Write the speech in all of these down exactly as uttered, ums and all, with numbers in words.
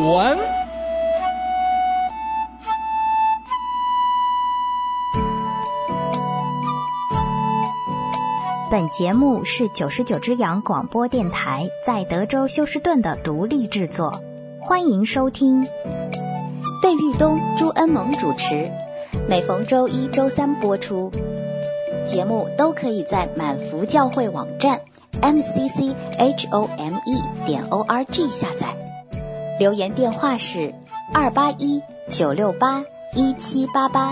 文。 本节目是九十九只羊广播电台在德州休斯顿的独立制作，欢迎收听。费玉东、朱恩萌主持，每逢周一、周三播出。节目都可以在满福教会网站 m c c h o m e 点 o r g 下载。留言电话是二八一九六八一七八八。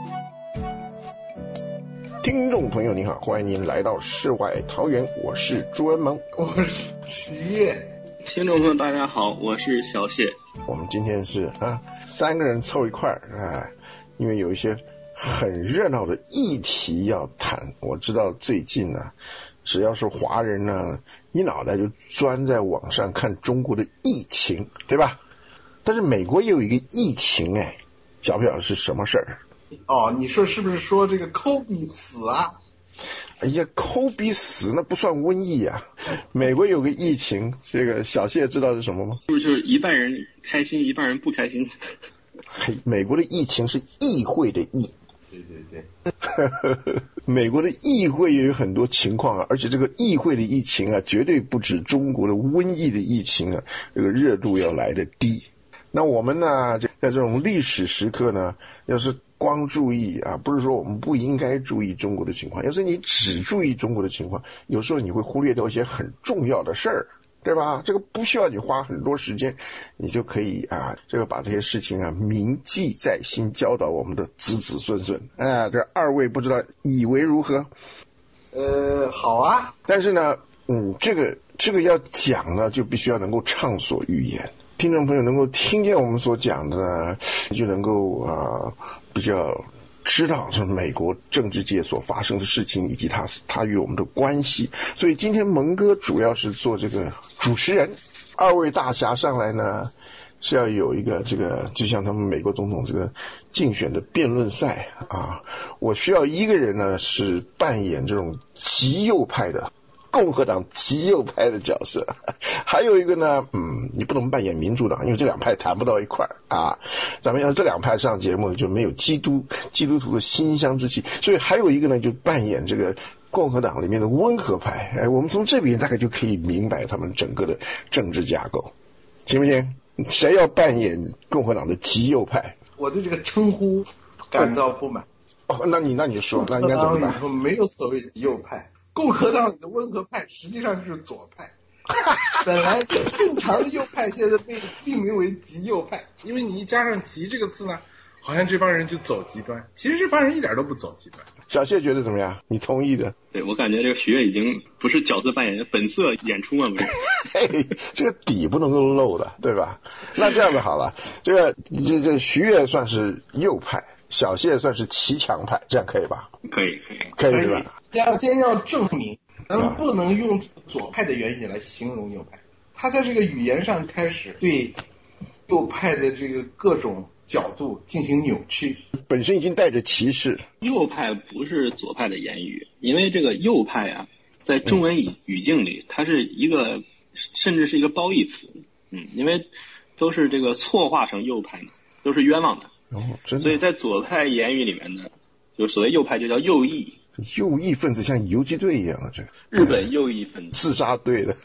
听众朋友您好，欢迎您来到世外桃源，我是朱恩萌， 我是徐悦。 听众朋友大家好，我是小谢。 我们今天是啊三个人凑一块儿啊，因为有一些很热闹的议题要谈。我知道最近呢，只要是华人呢，一脑袋就钻在网上看中国的疫情，对吧？但是美国也有一个疫情，哎，晓不晓得是什么事儿？ 哦，你说是不是说这个科比死啊？ 哎呀，科比死那不算瘟疫啊。美国有个疫情，这个小谢知道是什么吗？ 是不是就是一半人开心，一半人不开心？ 嘿，美国的疫情是议会的议。 对对对。 美国的议会也有很多情况啊，而且这个议会的疫情啊，绝对不止中国的瘟疫的疫情啊，这个热度要来得低。那我们呢，在这种历史时刻呢，要是光注意啊，不是说我们不应该注意中国的情况，要是你只注意中国的情况，有时候你会忽略掉一些很重要的事儿，对吧？这个不需要你花很多时间，你就可以啊，这个把这些事情啊铭记在心，教导我们的子子孙孙。哎，这二位不知道以为如何？ 呃，好啊。但是呢， 嗯，这个这个要讲呢，就必须要能够畅所欲言。听众朋友能够听见我们所讲的呢，就能够啊、呃、比较知道是美国政治界所发生的事情，以及它它与我们的关系。所以今天蒙哥主要是做这个主持人，二位大侠上来呢是要有一个这个，就像他们美国总统这个竞选的辩论赛啊，我需要一个人呢是扮演这种极右派的。共和党极右派的角色，还有一个呢，嗯，你不能扮演民主党，因为这两派谈不到一块儿啊。咱们要是这两派上节目，就没有基督基督徒的馨香之气。所以还有一个呢，就扮演这个共和党里面的温和派。哎，我们从这边大概就可以明白他们整个的政治架构，行不行？谁要扮演共和党的极右派？ 我对这个称呼感到不满。 哦，那你那你说，那应该怎么办？ 没有所谓极右派。共和党里的温和派实际上就是左派，本来正常的右派现在被命名为极右派，因为你一加上极这个字呢，好像这帮人就走极端，其实这帮人一点都不走极端。 小谢觉得怎么样？你同意的？ 对，我感觉这个徐悦已经不是角色扮演，本色演出了。 嘿，这个底不能够漏的，对吧？那这样子好了，这个这这徐悦算是右派，小谢算是骑墙派，这样可以吧？ 可以，可以， 可以，对吧？ 要先要证明，咱们不能用左派的言语来形容右派。他在这个语言上开始对右派的这个各种角度进行扭曲， 本身已经带着歧视。 右派不是左派的言语，因为这个右派啊，在中文语语境里，它是一个甚至是一个褒义词，嗯，因为都是这个错化成右派嘛，都是冤枉的。 哦，真的。 所以在左派言语里面呢，就所谓右派就叫右翼。 右翼分子像游击队一样的，这个日本右翼分子自杀队的。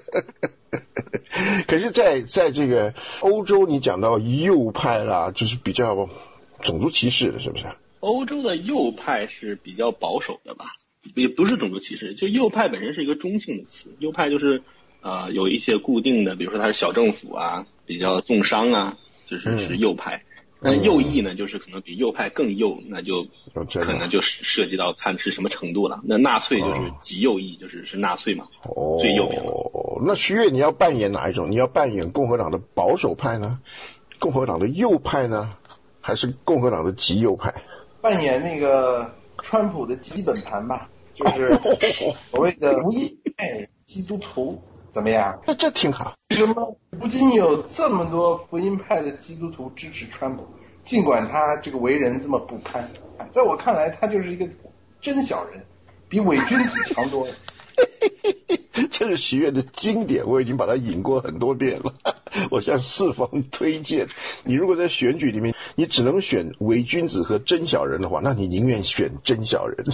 可是在在这个欧洲，你讲到右派啦，就是比较种族歧视的，是不是？ 欧洲的右派是比较保守的吧，也不是种族歧视，就右派本身是一个中性的词。右派就是呃有一些固定的，比如说它是小政府啊，比较重商啊，就是是右派。那右翼呢，就是可能比右派更右，那就可能就涉及到看是什么程度了。那纳粹就是极右翼，就是是纳粹嘛， 哦， 最右边了。 那徐悦你要扮演哪一种？你要扮演共和党的保守派呢，共和党的右派呢，还是共和党的极右派？ 扮演那个川普的基本盘吧，就是所谓的无异派基督徒。怎么样？ 那这挺好。 为什么如今有这么多福音派的基督徒支持川普？尽管他这个为人这么不堪，在我看来，他就是一个真小人，比伪君子强多了。 这是徐悦的经典，我已经把它引过很多遍了。 我向四方推荐，你如果在选举里面你只能选伪君子和真小人的话，那你宁愿选真小人。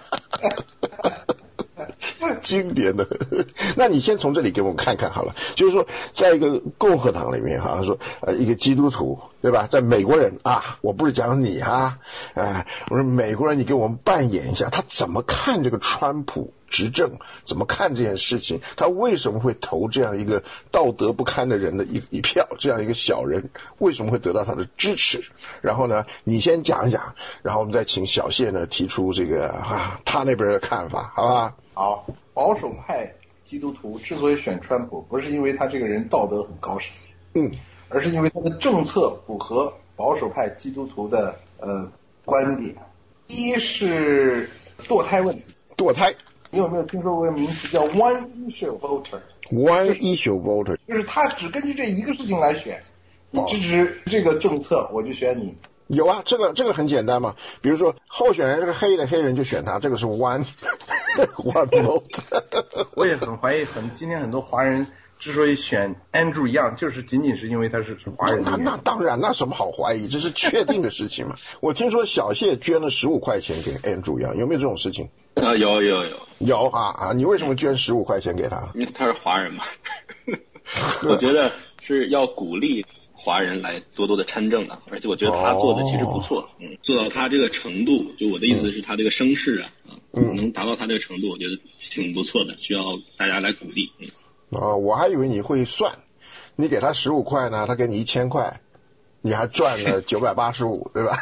经典的。那你先从这里给我们看看好了，就是说在一个共和党里面，好像说呃一个基督徒，对吧？在美国人啊，我不是讲你哈，呃，我说美国人，你给我们扮演一下，他怎么看这个川普执政，怎么看这件事情，他为什么会投这样一个道德不堪的人的一一票，这样一个小人为什么会得到他的支持？然后呢，你先讲一讲，然后我们再请小谢呢提出这个啊他那边的看法，好吧？ 好，保守派基督徒之所以选川普，不是因为他这个人道德很高尚， 嗯， 而是因为他的政策符合保守派基督徒的呃观点。第一是堕胎问题， 堕胎。 你有没有听说过一个名词叫 one issue voter？ one issue voter 就是他只根据这一个事情来选，你支持这个政策，我就选你。 有啊，这个这个很简单嘛，比如说候选人是个黑的，黑人就选他，这个是 one one vote。 我也很怀疑，很今天很多华人之所以选 Andrew Yang， 就是仅仅是因为他是华人的。 那那当然，那什么好怀疑？这是确定的事情嘛。我听说小谢捐了十五块钱给 Andrew Yang， 有没有这种事情？ 啊，有有有有啊啊！你为什么捐十五块钱给他？ 因为他是华人嘛。我觉得是要鼓励华人来多多的参政的，而且我觉得他做的其实不错，嗯，做到他这个程度，就我的意思是他这个声势啊，嗯，能达到他这个程度，我觉得挺不错的，需要大家来鼓励。嗯， 哦，我还以为你会算，你给他十五块呢，他给你一千块，你还赚了九百八十五，对吧？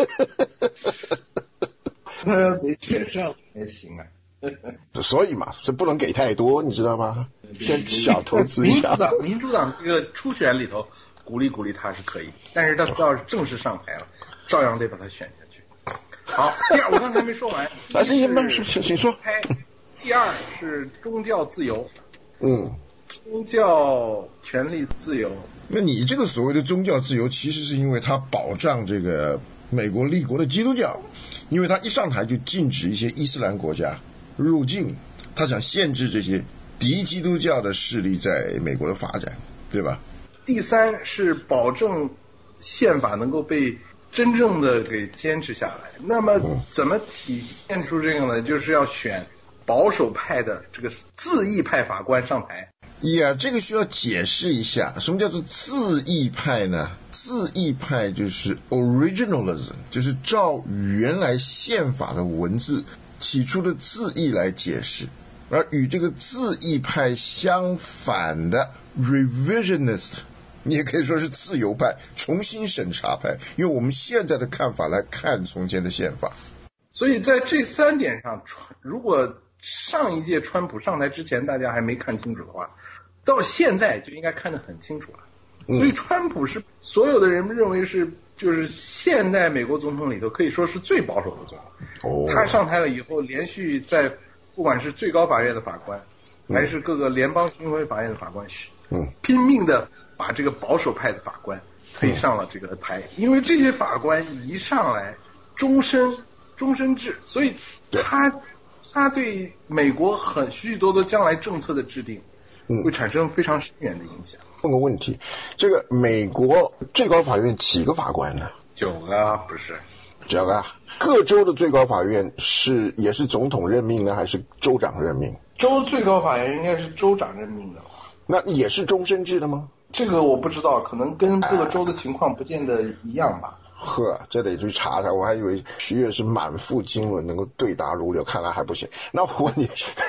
那要得选上才行啊。 所以嘛，是不能给太多，你知道吗？先小投资一下。 民主党，民主党这个初选里头鼓励鼓励他是可以，但是他要是正式上台了，照样得把他选下去。好，第二我刚才没说完， 啊，这些慢是请说。 第二是宗教自由， 嗯， 宗教权利自由。 那你这个所谓的宗教自由，其实是因为它保障这个美国立国的基督教，因为他一上台就禁止一些伊斯兰国家入境，他想限制这些敌基督教的势力在美国的发展，对吧？ 第三是保证宪法能够被真正的给坚持下来。那么怎么体现出这个呢？就是要选保守派的这个自义派法官上台。 呀、yeah, 这个需要解释一下，什么叫做自义派呢？自义派就是 originalism， 就是照原来宪法的文字起初的字义来解释，而与这个自义派相反的 revisionist， 你也可以说是自由派，重新审查派，用我们现在的看法来看从前的宪法。 所以在这三点上，如果上一届川普上台之前大家还没看清楚的话，到现在就应该看得很清楚了。所以川普是所有的人认为是就是现代美国总统里头可以说是最保守的总统。他上台了以后，连续在不管是最高法院的法官，还是各个联邦巡回法院的法官，拼命的把这个保守派的法官推上了这个台，因为这些法官一上来终身终身制，所以他他对美国很许许多多将来政策的制定会产生非常深远的影响。 问个问题，这个美国最高法院几个法官呢？ 九个，不是九个。各州的最高法院是也是总统任命呢，还是州长任命？ 州最高法院应该是州长任命的。 那也是终身制的吗？ 这个我不知道，可能跟各个州的情况不见得一样吧。 呵，这得去查查，我还以为徐悦是满腹经纶能够对答如流，看来还不行。那我问你，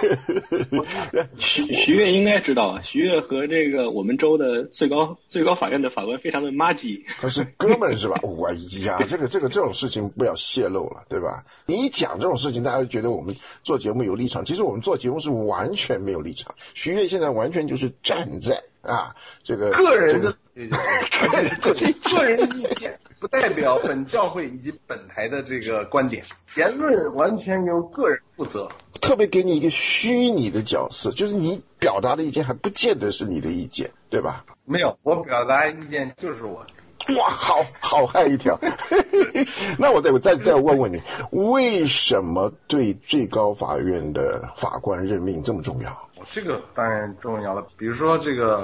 徐徐悦应该知道啊，徐悦和这个我们州的最高最高法院的法官非常的麻吉， 他是哥们是吧？哎呀，这个这个这种事情不要泄露了，对吧？你一讲这种事情，大家就觉得我们做节目有立场，其实我们做节目是完全没有立场。徐悦现在完全就是站在啊这个个人的个人个人的意见。不代表本教会以及本台的这个观点，言论完全由个人负责。 特别给你一个虚拟的角色，就是你表达的意见还不见得是你的意见，对吧？ 没有，我表达意见就是我的。 哇，好好害一条。那我再我再再问问你，为什么对最高法院的法官任命这么重要？ 这个当然重要了，比如说这个，嗯，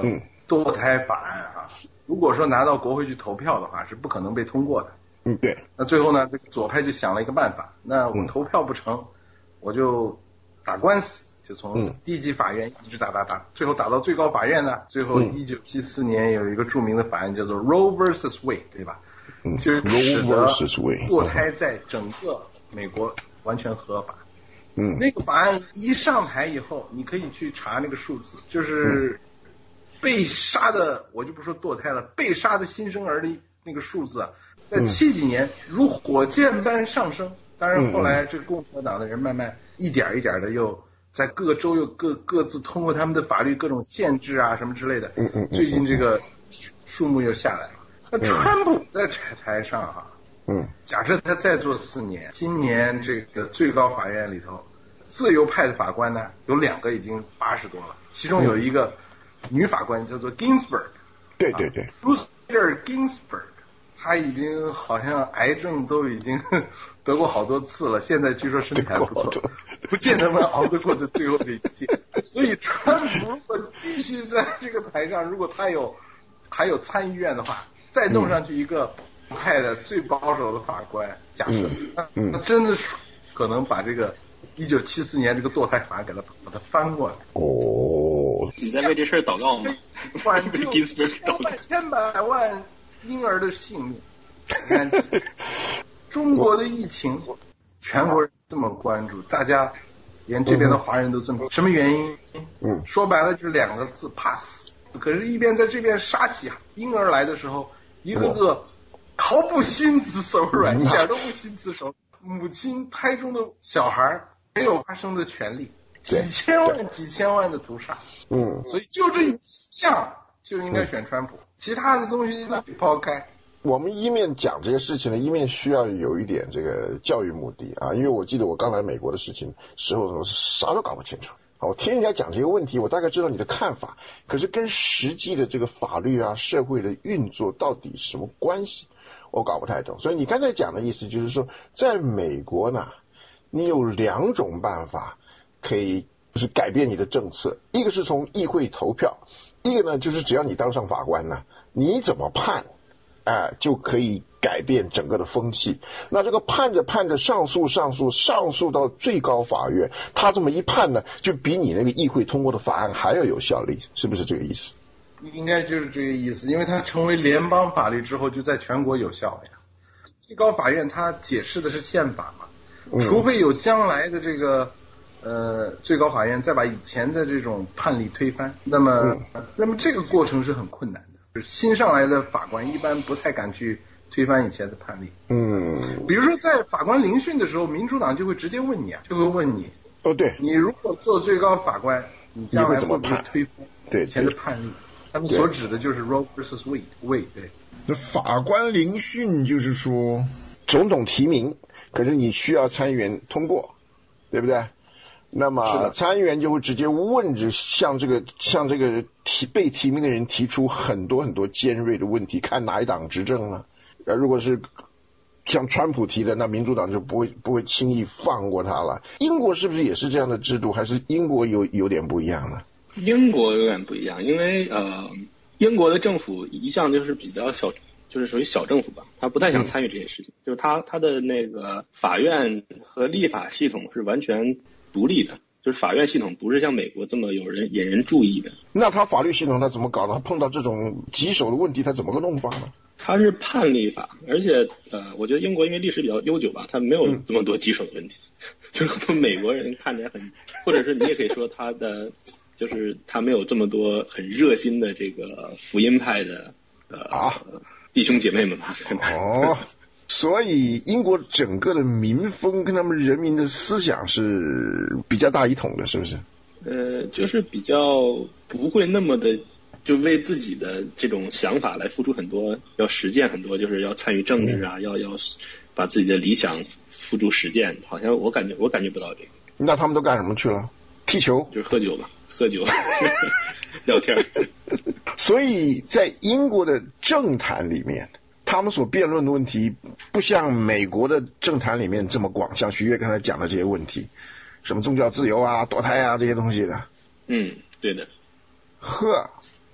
堕胎法案啊，如果说拿到国会去投票的话，是不可能被通过的。 嗯，对。 那最后呢，这个左派就想了一个办法，那我投票不成，嗯、我就打官司，就从低级法院一直打打打，最后打到最高法院呢。最后一九七四年有一个著名的法案叫做 Roe versus Wade， 对吧？ 嗯， 就是使得堕胎在整个美国完全合法。 嗯， 那个法案一上台以后，你可以去查那个数字，就是被杀的，我就不说堕胎了，被杀的新生儿的那个数字啊，在七几年如火箭般上升。当然后来这个共和党的人慢慢一点一点的又在各个州又各各自通过他们的法律各种限制啊什么之类的， 嗯嗯， 最近这个数目又下来了。那川普在台上哈、啊， 嗯， 假设他再做四年，今年这个最高法院里头，自由派的法官呢有两个已经八十多了，其中有一个女法官叫做 Ginsburg， 对对对 ，Ruth Bader Ginsburg， 她已经好像癌症都已经得过好多次了，现在据说身体还不错，不见得能熬得过这最后这一届。所以川普如果继续在这个台上，如果他有还有参议院的话，再弄上去一个派的最保守的法官，假设， 嗯， 那真的是可能把这个一九七四年这个堕胎法案给他把它翻过来。 哦， 你在为这事祷告吗？ 挽救千万千百万婴儿的性命。你看，中国的疫情，全国人这么关注，大家连这边的华人都这么，什么原因？ 嗯， 说白了就是两个字，怕死。可是，一边在这边杀起婴儿来的时候，一个个毫不心慈手软，一点都不心慈手软。母亲胎中的小孩没有发声的权利，几千万几千万的屠杀。 嗯， 所以就这一项就应该选川普，其他的东西都抛开。 我们一面讲这些事情呢，一面需要有一点这个教育目的啊，因为我记得我刚来美国的事情时候，我啥都搞不清楚。我听人家讲这个问题，我大概知道你的看法，可是跟实际的这个法律啊、社会的运作到底什么关系，我搞不太懂。所以你刚才讲的意思就是说，在美国呢，你有两种办法可以就是改变你的政策，一个是从议会投票，一个呢就是只要你当上法官呢，你怎么判，哎、呃，就可以改变整个的风气。那这个判着判着上诉上诉上诉到最高法院，他这么一判呢，就比你那个议会通过的法案还要有效力，是不是这个意思？ 应该就是这个意思，因为它成为联邦法律之后，就在全国有效了呀。最高法院它解释的是宪法嘛， 嗯、 除非有将来的这个呃最高法院再把以前的这种判例推翻，那么、嗯、那么这个过程是很困难的，就是新上来的法官一般不太敢去推翻以前的判例。 嗯， 比如说在法官聆讯的时候，民主党就会直接问你啊，就会问你， 哦对， 你如果做最高法官，你将来会不会推翻以前的判例？他们所指的就是 Roe versus Wade， Wade 对。 那法官聆讯就是说， 总统提名，可是你需要参议员通过，对不对？那么参议员就会直接问着向这个向这个提被提名的人提出很多很多尖锐的问题，看哪一党执政了。呃，如果是像川普提的，那民主党就不会不会轻易放过他了。英国是不是也是这样的制度，还是英国有有点不一样呢？ 英国有点不一样，因为呃，英国的政府一向就是比较小，就是属于小政府吧，他不太想参与这些事情，嗯、就是他他的那个法院和立法系统是完全独立的，就是法院系统不是像美国这么有人引人注意的。 那他法律系统他怎么搞的？他碰到这种棘手的问题，他怎么个弄法呢？ 他是判例法，而且呃，我觉得英国因为历史比较悠久吧，他没有这么多棘手的问题，嗯、就是很多美国人看起来很，或者是你也可以说他的。就是他没有这么多很热心的这个福音派的呃、啊、弟兄姐妹们吧？ 哦，所以英国整个的民风跟他们人民的思想是比较大一统的，是不是？ 呃，就是比较不会那么的就为自己的这种想法来付出很多，要实践很多，就是要参与政治啊，嗯、要要把自己的理想付诸实践。好像我感觉我感觉不到这个。 那他们都干什么去了？踢球？ 就是喝酒吧。喝酒聊天。 所以在英国的政坛里面，他们所辩论的问题不像美国的政坛里面这么广，像徐悦刚才讲的这些问题，什么宗教自由啊、堕胎啊这些东西的。 嗯，对的。 呵，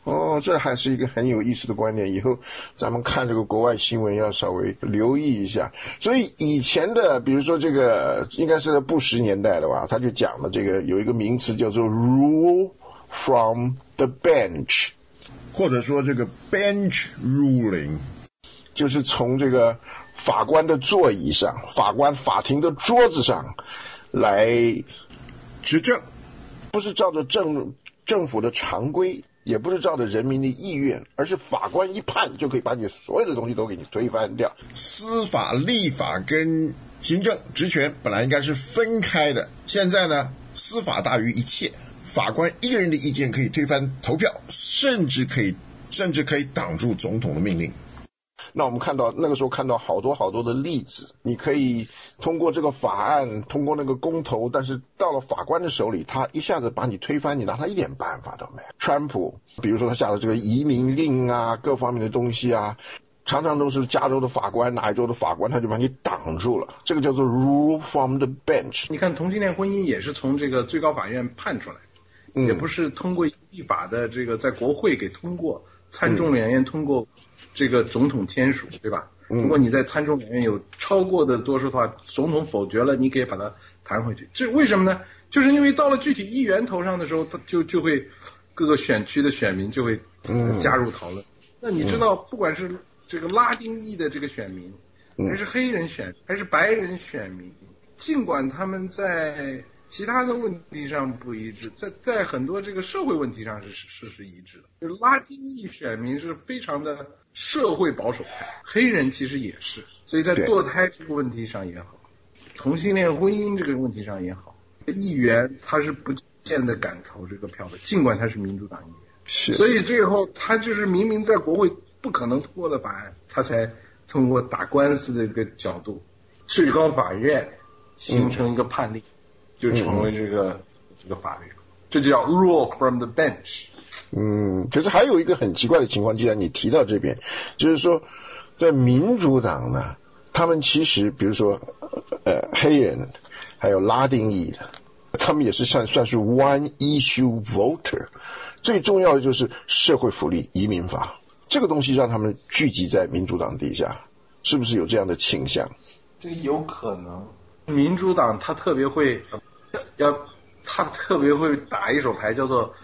哦，这还是一个很有意思的观念，以后咱们看这个国外新闻要稍微留意一下。所以以前的比如说这个应该是布什年代的吧，他就讲了这个有一个名词叫做 rule from the bench， 或者说这个 bench ruling， 就是从这个法官的座椅上，法官法庭的桌子上来执政， 不是照着政政府的常规，也不是照着人民的意愿，而是法官一判就可以把你所有的东西都给你推翻掉。 司法、立法跟行政职权本来应该是分开的，现在呢，司法大于一切，法官一个人的意见可以推翻投票，甚至可以甚至可以挡住总统的命令。 那我们看到那个时候看到好多好多的例子，你可以通过这个法案，通过那个公投，但是到了法官的手里，他一下子把你推翻，你拿他一点办法都没有。川普比如说他下的这个移民令啊，各方面的东西啊，常常都是加州的法官哪一州的法官他就把你挡住了，这个叫做 rule from the bench。 你看同性恋婚姻也是从这个最高法院判出来的，嗯、也不是通过立法的这个在国会给通过，参众两院通过，这个总统签署，对吧？如果你在参众两院有超过的多数的话，总统否决了，你可以把它弹回去。这为什么呢？就是因为到了具体议员头上的时候，他就就会各个选区的选民就会加入讨论。嗯、那你知道，不管是这个拉丁裔的这个选民，还是黑人选，还是白人选民，尽管他们在其他的问题上不一致，在在很多这个社会问题上是是是一致的。就是拉丁裔选民是非常的社会保守派，黑人其实也是，所以在堕胎这个问题上也好，同性恋婚姻这个问题上也好，议员他是不见得敢投这个票的，尽管他是民主党议员。 是， 所以最后他就是明明在国会不可能通过的法案，他才通过打官司的这个角度，最高法院形成一个判例。嗯，就成为这个、嗯、这个法律，这就叫 rule from the bench。 嗯，可是还有一个很奇怪的情况，既然你提到这边，就是说，在民主党呢，他们其实比如说呃黑人还有拉丁裔的，他们也是算算是 one issue voter。最重要的就是社会福利、移民法这个东西让他们聚集在民主党底下，是不是有这样的倾向？ 这个有可能。民主党他特别会要他特别会打一手牌，叫做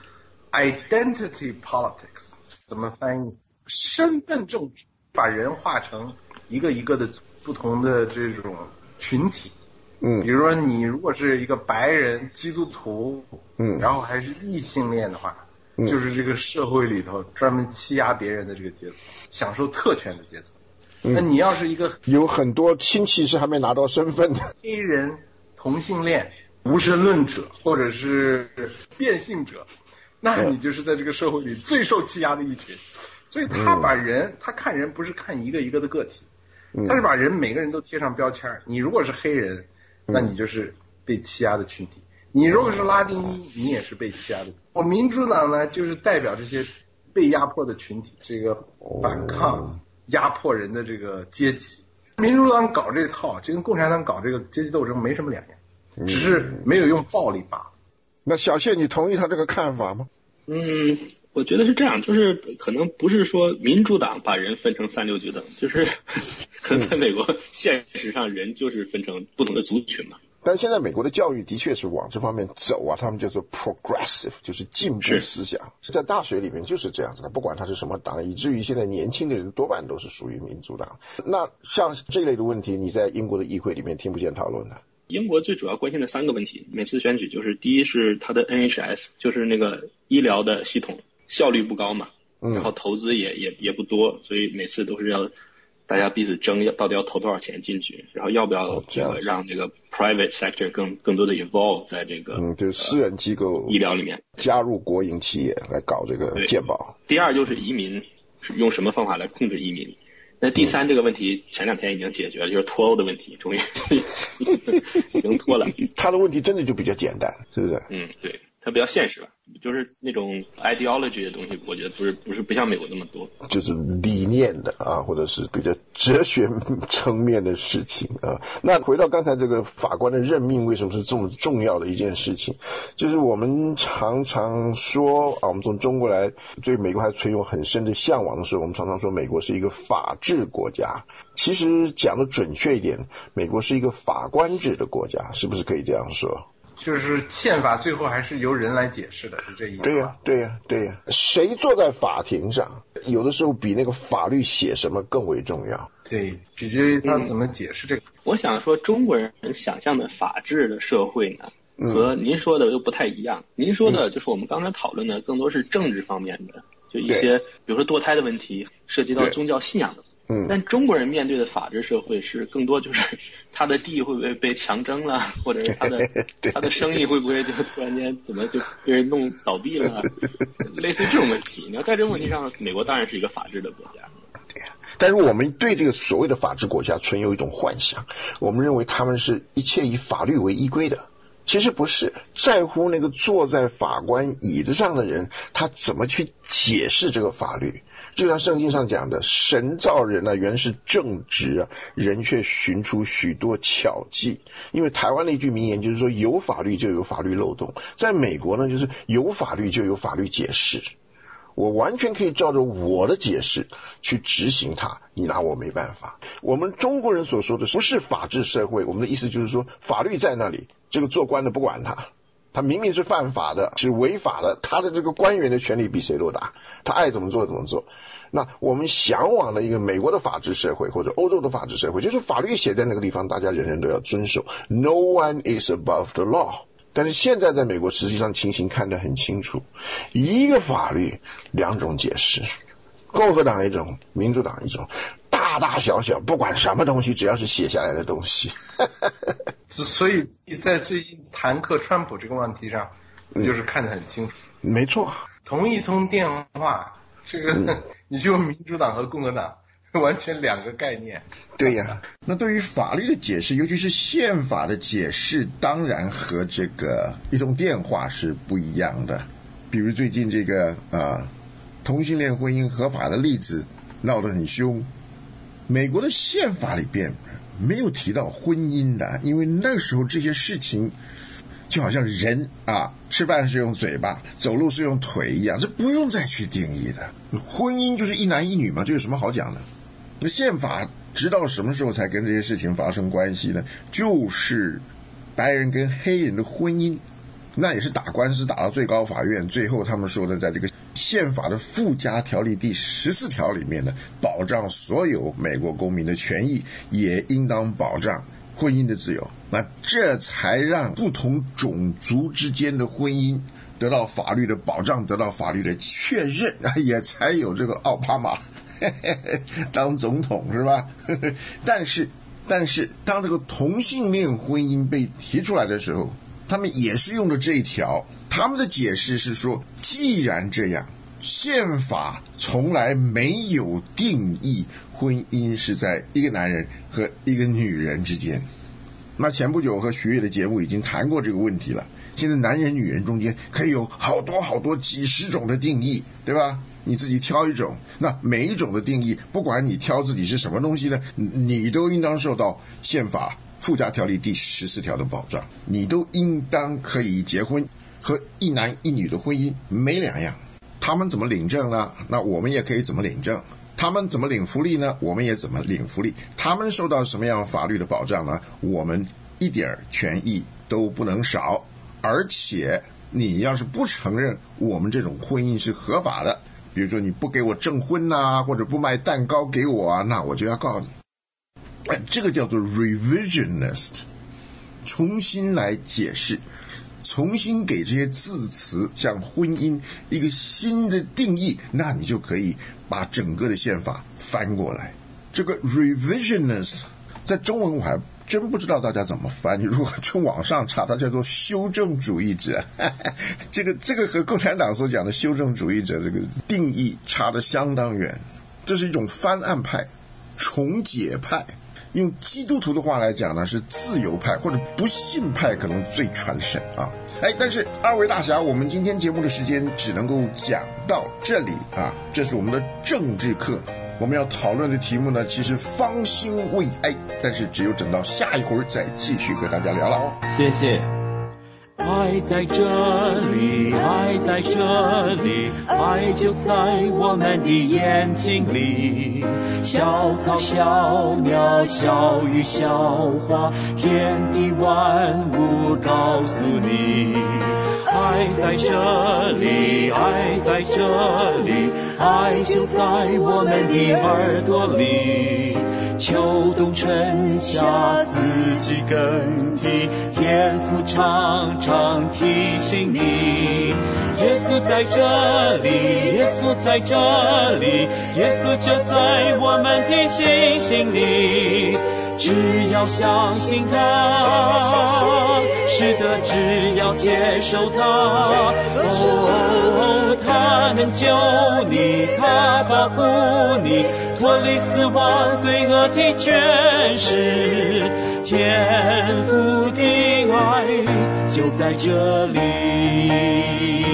identity politics。 怎么翻译？身份政治，把人划成一个一个的不同的这种群体。嗯，比如说你如果是一个白人基督徒，嗯，然后还是异性恋的话，嗯，就是这个社会里头专门欺压别人的这个阶层，享受特权的阶层。那你要是一个有很多亲戚是还没拿到身份的黑人、同性恋、无神论者或者是变性者，那你就是在这个社会里最受欺压的一群。所以他把人，他看人不是看一个一个的个体，他是把人每个人都贴上标签。你如果是黑人，那你就是被欺压的群体；你如果是拉丁裔，你也是被欺压的。我民主党呢，就是代表这些被压迫的群体，这个反抗压迫人的这个阶级。民主党搞这套，就跟共产党搞这个阶级斗争没什么两样，只是没有用暴力罢了。 那小谢，你同意他这个看法吗？ 嗯，我觉得是这样，就是可能不是说民主党把人分成三六九等，就是可能在美国现实上人就是分成不同的族群嘛。 但现在美国的教育的确是往这方面走啊，他们叫做 progressive， 就是进步思想，是在大学里面就是这样子的，不管他是什么党，以至于现在年轻的人多半都是属于民主党。那像这类的问题，你在英国的议会里面听不见讨论的？ 英国最主要关心的三个问题，每次选举就是第一是它的 N H S， 就是那个医疗的系统效率不高嘛，然后投资也也也不多，所以每次都是要大家彼此争要到底要投多少钱进去，然后要不要这个让这个 private sector 更更多的 involve 在这个嗯，就是私人机构、 呃、医疗里面加入国营企业来搞这个健保。 第二就是移民，用什么方法来控制移民。那第三这个问题前两天已经解决了，就是脱欧的问题，终于已经脱了。 他的问题真的就比较简单，是不是？ 嗯，对。 它比较现实吧，就是那种 ideology 的东西，我觉得不是不是不像美国那么多， 就是理念的啊，或者是比较哲学层面的事情啊。那回到刚才这个法官的任命，为什么是这么重要的一件事情？就是我们常常说啊，我们从中国来对美国还存有很深的向往的时候，我们常常说美国是一个法治国家。其实讲的准确一点，美国是一个法官制的国家，是不是可以这样说？ 就是宪法最后还是由人来解释的，是这意思。 对呀，对呀，对呀。谁坐在法庭上，有的时候比那个法律写什么更为重要。 对，取决于他怎么解释这个。 嗯、我想说，中国人想象的法治的社会呢，和您说的又不太一样。您说的就是我们刚才讨论的，更多是政治方面的，就一些比如说堕胎的问题，涉及到宗教信仰的。 嗯， 但中国人面对的法治社会是更多就是他的地会不会被强征了，或者是他的他的生意会不会就突然间怎么就被人弄倒闭了，类似于这种问题。你要在这种问题上，美国当然是一个法治的国家。 对呀，但是我们对这个所谓的法治国家存有一种幻想，我们认为他们是一切以法律为依归的。其实不是，在乎那个坐在法官椅子上的人，他怎么去解释这个法律。就像圣经上讲的，神造人啊，原是正直啊，人却寻出许多巧计。因为台湾的一句名言就是说，有法律就有法律漏洞。在美国呢，就是有法律就有法律解释。我完全可以照着我的解释去执行它，你拿我没办法。我们中国人所说的不是法治社会，我们的意思就是说，法律在那里，这个做官的不管他。他明明是犯法的，是违法的，他的这个官员的权利比谁都大，他爱怎么做怎么做。那我们向往的一个美国的法治社会，或者欧洲的法治社会，就是法律写在那个地方，大家人人都要遵守 ，No one is above the law。但是现在在美国，实际上情形看得很清楚，一个法律两种解释，共和党一种，民主党一种，大大小小不管什么东西，只要是写下来的东西。 所以在最近弹劾川普这个问题上，就是看得很清楚。 嗯、没错， 同一通电话，这个、嗯、你就民主党和共和党完全两个概念。 对呀， 那对于法律的解释，尤其是宪法的解释，当然和这个一通电话是不一样的。比如最近这个啊同性恋婚姻合法的例子闹得很凶，美国的宪法里边没有提到婚姻的，因为那时候这些事情就好像人啊吃饭是用嘴巴，走路是用腿一样，这不用再去定义的。婚姻就是一男一女嘛，这有什么好讲的？那宪法直到什么时候才跟这些事情发生关系呢？就是白人跟黑人的婚姻，那也是打官司打到最高法院，最后他们说的，在这个宪法的附加条例第十四条里面呢，保障所有美国公民的权益，也应当保障婚姻的自由。那这才让不同种族之间的婚姻得到法律的保障，得到法律的确认，也才有这个奥巴马当总统，是吧？但是但是当这个同性恋婚姻被提出来的时候，他们也是用的这一条，他们的解释是说，既然这样，宪法从来没有定义婚姻是在一个男人和一个女人之间。那前不久和徐悦的节目已经谈过这个问题了，现在男人女人中间可以有好多好多几十种的定义，对吧？你自己挑一种，那每一种的定义，不管你挑自己是什么东西呢，你都应当受到宪法附加条例第十四条的保障，你都应当可以结婚，和一男一女的婚姻没两样。他们怎么领证呢？那我们也可以怎么领证。他们怎么领福利呢？我们也怎么领福利。他们受到什么样法律的保障呢？我们一点权益都不能少。而且你要是不承认我们这种婚姻是合法的，比如说你不给我证婚啊，或者不卖蛋糕给我啊，那我就要告你。这个叫做 revisionist， 重新来解释，重新给这些字词像婚姻一个新的定义，那你就可以把整个的宪法翻过来。这个 revisionist 在中文我还真不知道大家怎么翻，你如果去网上查，它叫做修正主义者。这个这个和共产党所讲的修正主义者这个定义差得相当远。这是一种翻案派、重解派，用基督徒的话来讲呢，是自由派或者不信派可能最传神啊。 哎，但是二位大侠，我们今天节目的时间只能够讲到这里啊，这是我们的政治课。我们要讨论的题目呢，其实方兴未艾，但是只有等到下一会儿再继续和大家聊了。 谢谢。 爱在这里，爱在这里，爱就在我们的眼睛里。小草、小鸟、小鱼、小花，天地万物告诉你。爱在这里，爱在这里，爱就在我们的耳朵里。秋冬春夏四季更替，天父常常提醒你。耶稣在这里，耶稣在这里，耶稣就在我们的心心里。只要相信他，是的，只要接受他，哦，他能救你，他保护你，脱离死亡罪恶的权势。天父的爱就在这里。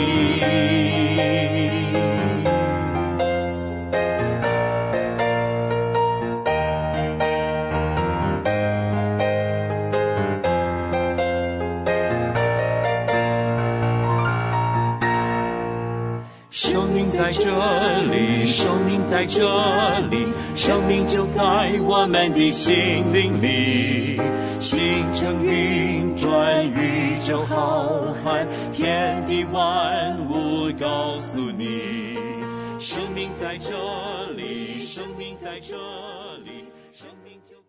生命在这里，生命在这里，生命就在我们的心灵里。星辰运转，宇宙浩瀚，天地万物告诉你。生命在这里，生命在这里，生命就